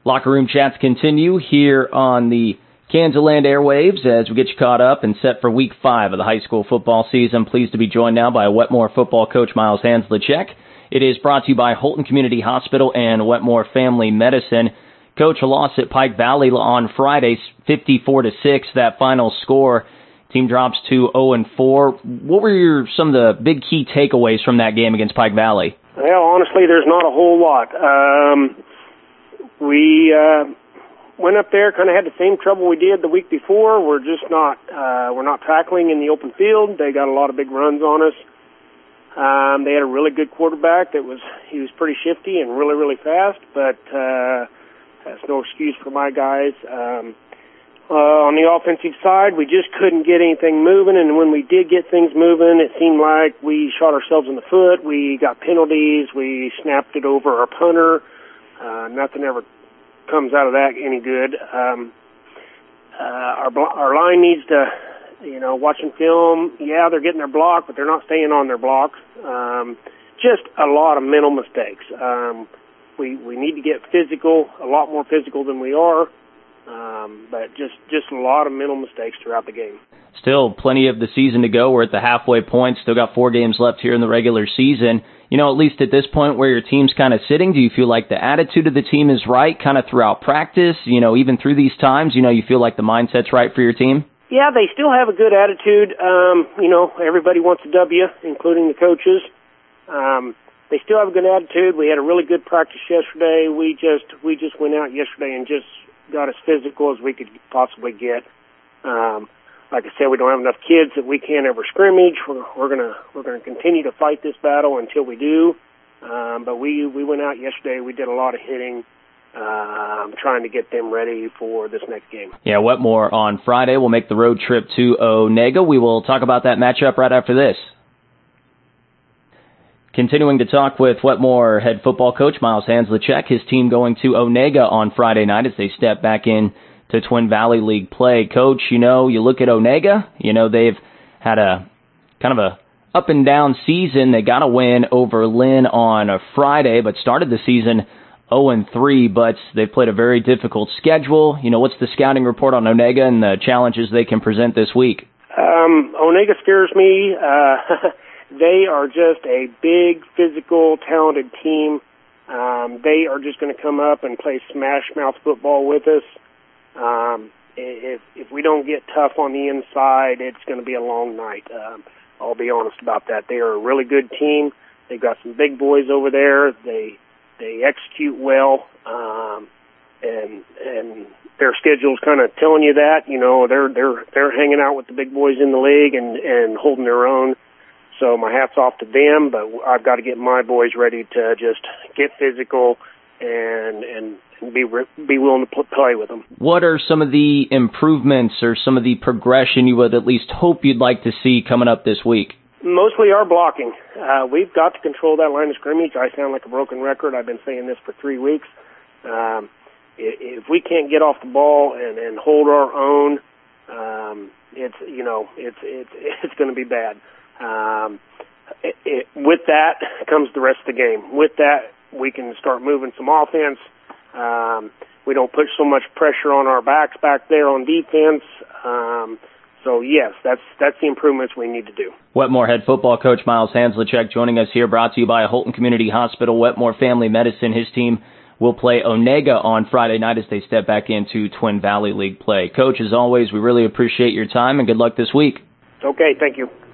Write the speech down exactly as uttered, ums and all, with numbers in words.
Locker Room Chats continue here on the Kansas-Land airwaves as we get you caught up and set for week five of the high school football season. Pleased to be joined now by Wetmore football coach Miles Hanzlachek. It is brought to you by Holton Community Hospital and Wetmore Family Medicine. Coach, a loss at Pike Valley on Friday, fifty-four to six, that final score. Team drops to oh and four. What were your, some of the big key takeaways from that game against Pike Valley? Well, honestly, there's not a whole lot. Um, we uh, went up there, kind of had the same trouble we did the week before. We're just not uh, we're not tackling in the open field. They got a lot of big runs on us. Um, they had a really good quarterback that was he was pretty shifty and really really fast, but uh, that's no excuse for my guys. Um, uh, on the offensive side, we just couldn't get anything moving, and when we did get things moving, it seemed like we shot ourselves in the foot. We got penalties. We snapped it over our punter. Uh, nothing ever comes out of that any good. Um, uh, our our line needs to, you know, watching film. Yeah, they're getting their block, but they're not staying on their block. Um, just a lot of mental mistakes. Um, we we need to get physical, a lot more physical than we are. Um, but just just a lot of mental mistakes throughout the game. Still plenty of the season to go. We're at the halfway point. Still got four games left here in the regular season. You know, at least at this point where your team's kind of sitting, do you feel like the attitude of the team is right kind of throughout practice? You know, even through these times, you know, you feel like the mindset's right for your team? Yeah, they still have a good attitude. Um, you know, everybody wants a W, including the coaches. Um, they still have a good attitude. We had a really good practice yesterday. We just we just went out yesterday and just got as physical as we could possibly get. Um, like I said, we don't have enough kids that we can't ever scrimmage. We're, we're gonna we're gonna continue to fight this battle until we do. Um, but we we went out yesterday. We did a lot of hitting, um, trying to get them ready for this next game. Yeah, Wetmore on Friday will make the road trip to Onega. We will talk about that matchup right after this. Continuing to talk with Wetmore head football coach Miles Hanzlachek, his team going to Onega on Friday night as they step back in to Twin Valley League play. Coach, you know, you look at Onega, you know, they've had a kind of a up and down season. They got a win over Lynn on a Friday, but started the season oh and three, but they've played a very difficult schedule. You know, what's the scouting report on Onega and the challenges they can present this week? Um, Onega scares me. Uh, They are just a big, physical, talented team. Um, they are just going to come up and play smash-mouth football with us. Um, if if we don't get tough on the inside, it's going to be a long night. Um, I'll be honest about that. They are a really good team. They've got some big boys over there. They they execute well, um, and and their schedule's kind of telling you that. You know, they're they're they're hanging out with the big boys in the league and and holding their own. So my hat's off to them, but I've got to get my boys ready to just get physical and and be be willing to play with them. What are some of the improvements or some of the progression you would at least hope you'd like to see coming up this week? Mostly our blocking. Uh, we've got to control that line of scrimmage. I sound like a broken record. I've been saying this for three weeks. Um, if we can't get off the ball and, and hold our own, um, it's you know it's it's it's going to be bad. Um, it, it, with that comes the rest of the game. With that, we can start moving some offense. Um, we don't put so much pressure on our backs back there on defense. Um, so, yes, that's that's the improvements we need to do. Wetmore head football coach Miles Hanzlachek joining us here, brought to you by Holton Community Hospital, Wetmore Family Medicine. His team will play Onega on Friday night as they step back into Twin Valley League play. Coach, as always, we really appreciate your time and good luck this week. Okay, thank you.